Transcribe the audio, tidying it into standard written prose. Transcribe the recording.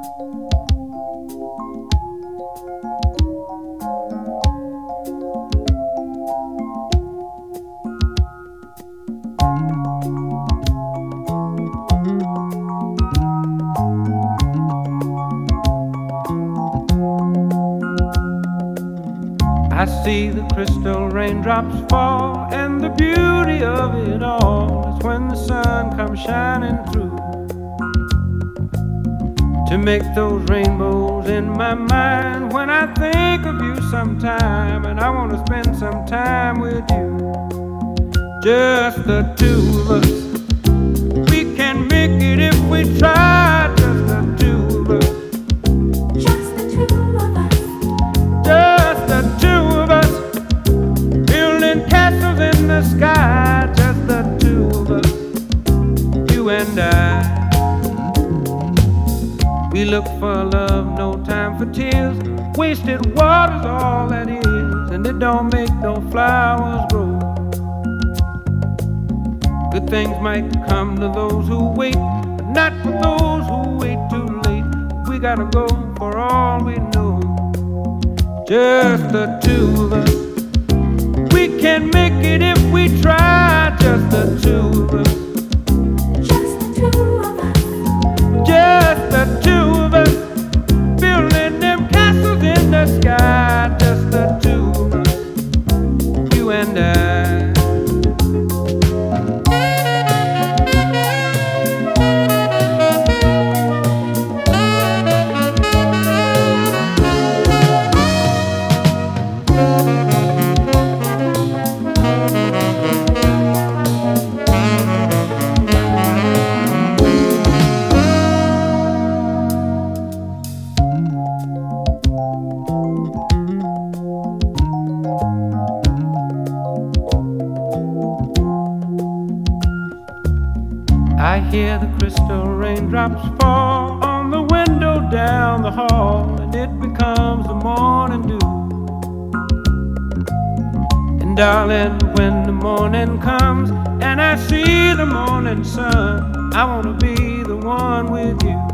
I see the crystal raindrops fall, and the beauty of it all is when the sun comes shining through to make those rainbows in my mind. When I think of you sometime, and I want to spend some time with you, just the two of us. We can make it if we try, just the two of us. Just the two of us. Just the two of us, building castles in the sky. Just the two of us, you and I. We look for love, no time for tears. Wasted water's all that is, and it don't make no flowers grow. Good things might come to those who wait, but not for those who wait too late. We gotta go for all we know. Just the two of us. We can make it if we try. Just the two of us. Just the two of us. Just the two of us, building them castles in the sky. Just the two of us, you and I. I hear the crystal raindrops fall on the window down the hall, and it becomes the morning dew. And darling, when the morning comes and I see the morning sun, I wanna be the one with you.